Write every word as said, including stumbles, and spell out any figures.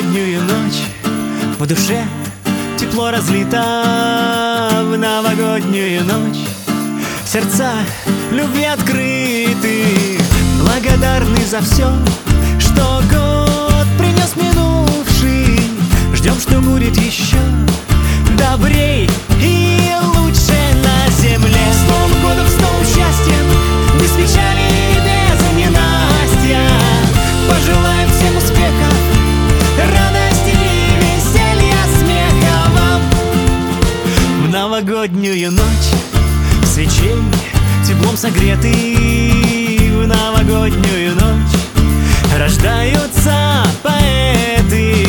новогоднюю ночь в душе тепло разлито. В новогоднюю ночь сердца любви открыты, благодарны за все, что год принес минувший. Ждем, что будет еще добрей и лучше на земле. С Новым годом, с новым счастьем, без печали и без ненастья. Пожелаем всем успехов, радости, веселья, смеха вам. В новогоднюю ночь свечей теплом согретый, в новогоднюю ночь рождаются поэты.